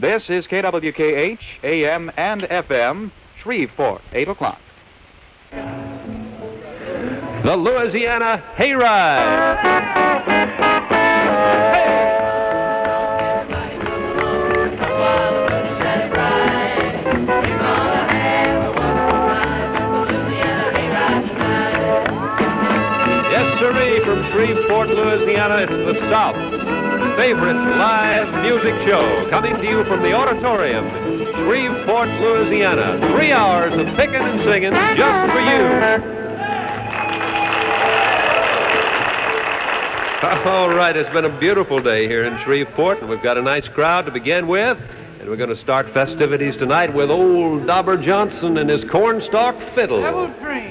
This is KWKH, AM and FM, Shreveport, 8 o'clock. The Louisiana Hayride. Yes, sirree, from Shreveport, Louisiana, it's the South's favorite live music show, coming to you from the auditorium, Shreveport, Louisiana. 3 hours of picking and singing just for you. All right, it's been a beautiful day here in Shreveport, and we've got a nice crowd to begin with. And we're going to start festivities tonight with old Dobber Johnson and his cornstalk fiddle. Double dream.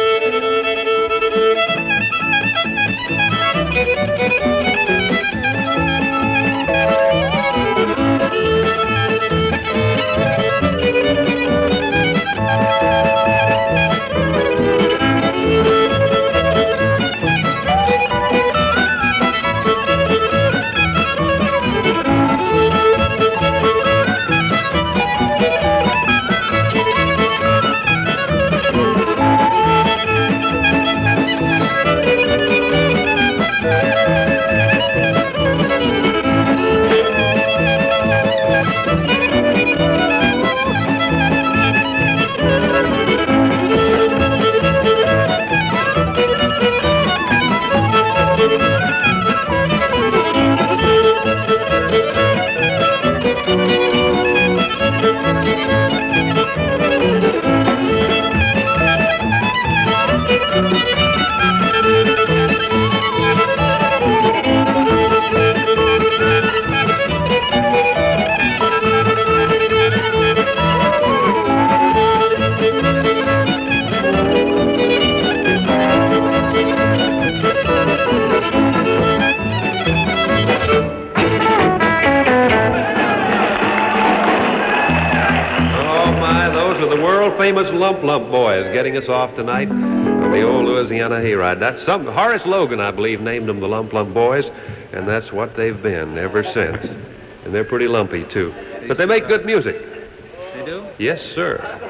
Famous Lump Lump Boys getting us off tonight on the old Louisiana Hayride. That's Horace Logan, I believe, named them the Lump Lump Boys, and that's what they've been ever since. And they're pretty lumpy, too. But they make good music. They do? Yes, sir.